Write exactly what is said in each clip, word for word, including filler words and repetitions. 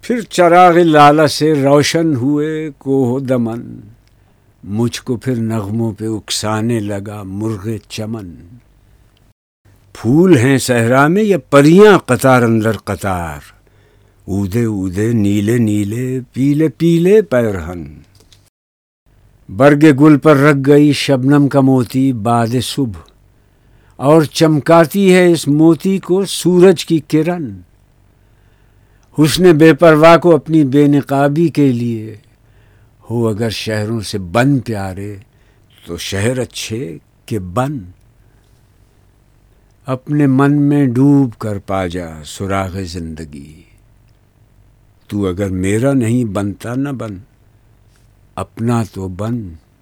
پھر چراغ لالا سے روشن ہوئے کوہ دمن، مجھ کو پھر نغموں پہ اکسانے لگا مرغ چمن۔ پھول ہیں صحرا میں یا پریاں قطار اندر قطار، اودے اودے نیلے نیلے پیلے پیلے پیرہن۔ برگ گل پر رکھ گئی شبنم کا موتی بعد صبح، اور چمکاتی ہے اس موتی کو سورج کی کرن۔ حسن بے پرواہ کو اپنی بے نقابی کے لیے ہو اگر شہروں سے بن پیارے، تو شہر اچھے کہ بن۔ اپنے من میں ڈوب کر پا جا سراغ زندگی، تو اگر میرا نہیں بنتا نہ بن، اپنا تو بن۔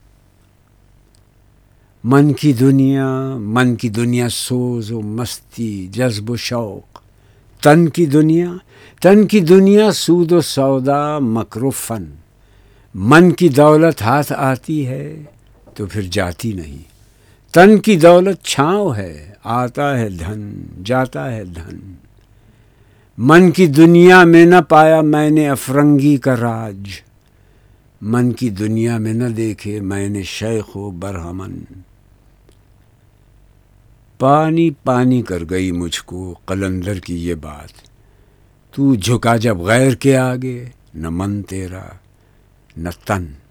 من کی دنیا من کی دنیا سوز و مستی جذب و شوق، تن کی دنیا تن کی دنیا سود و سودا مکر و فن۔ من کی دولت ہاتھ آتی ہے تو پھر جاتی نہیں، تن کی دولت چھاؤں ہے، آتا ہے دھن جاتا ہے دھن۔ من کی دنیا میں نہ پایا میں نے افرنگی کا راج، من کی دنیا میں نہ دیکھے میں نے شیخ و برہمن۔ پانی پانی کر گئی مجھ کو قلندر کی یہ بات، تو جھکا جب غیر کے آگے، نہ من تیرا نہ تن۔